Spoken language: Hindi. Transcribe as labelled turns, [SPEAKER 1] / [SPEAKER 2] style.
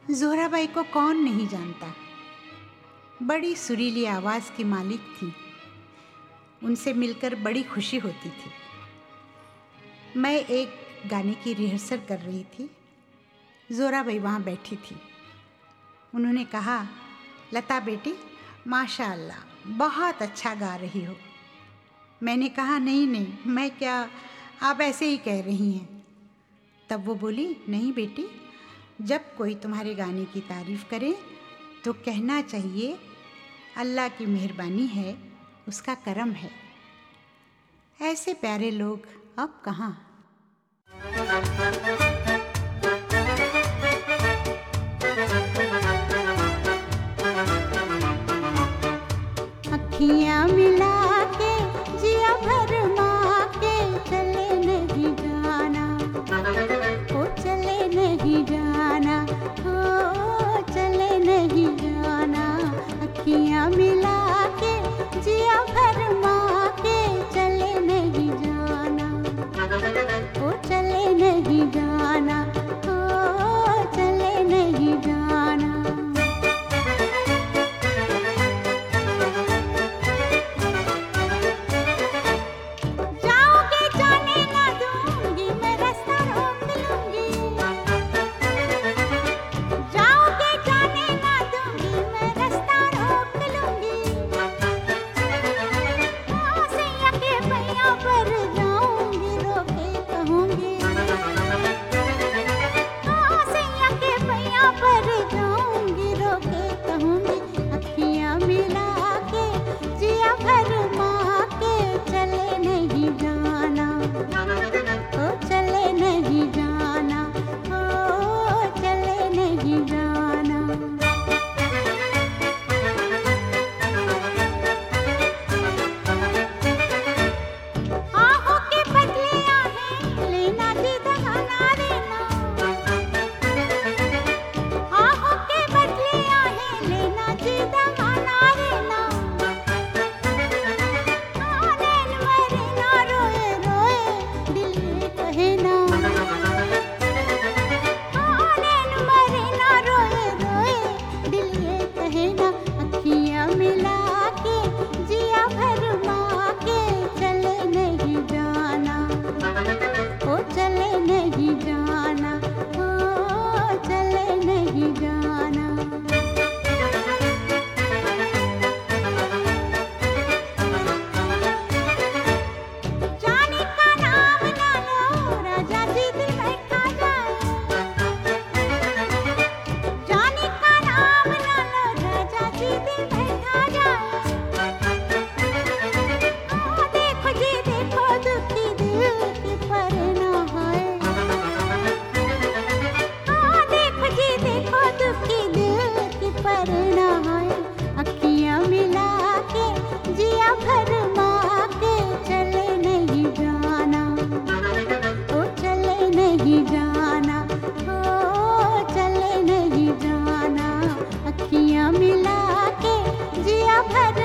[SPEAKER 1] जोहराबाई को कौन नहीं जानता। बड़ी सुरीली आवाज़ की मालिक थी। उनसे मिलकर बड़ी खुशी होती थी। मैं एक गाने की रिहर्सल कर रही थी। जोहराबाई वहाँ बैठी थी। उन्होंने कहा, लता बेटी, माशाअल्लाह, बहुत अच्छा गा रही हो। मैंने कहा, नहीं नहीं, मैं क्या, आप ऐसे ही कह रही हैं। तब वो बोली, नहीं बेटी, जब कोई तुम्हारे गाने की तारीफ़ करे तो कहना चाहिए अल्लाह की मेहरबानी है, उसका करम है। ऐसे प्यारे लोग अब कहाँ। अखियाँ मिला के जिया भरमा के चले नहीं जाना, ओ चले नहीं जाना, ओ चले नहीं जाना। अखियाँ मिला के जिया भरमा के चले नहीं जाना, ओ चले नहीं जाना, ओ चले नहीं जाना। जाओगे जाने ना दूंगी, मैं रास्ता रोक लूंगी। जाओगे जाने ना दूंगी, मैं रास्ता रोक लूंगी। सैया के पैया पर जाऊंगी, रोके कहूंगी। सैया के पैया पर जाऊंगी, रोके कहूंगी। अखियाँ मिला के जिया भरमा के चले नहीं जाना, ओ चले नहीं जाना, ओ चले नहीं जाना। आहों के बदले आहें लेना, दीदाना देना। आहों के बदले आहें लेना, दीदाना देना। नैन मरे ना रोए रोए, दिल ये कहे ना। नैन मरे ना रोए रोए, दिल ये कहे ना। अखियाँ मिला के जिया भरमा के चले नहीं जाना, ओ चले नहीं जाना, ओ चले नहीं जाना। जाने का नाम ना लो, राजा जी दिल बैठा जाए। जाने का नाम ना लो, राजा जी दिल बैठा जाए। देखो जी देखो, दुखी दिल की पर ना है। देखो जी देखो, दुखी दिल की पर ना है। अखियाँ मिला के जिया भरमा के चले नहीं जाना, ओ चले नहीं जाना, ओ चले नहीं जाना। अखियाँ मिला के जिया भर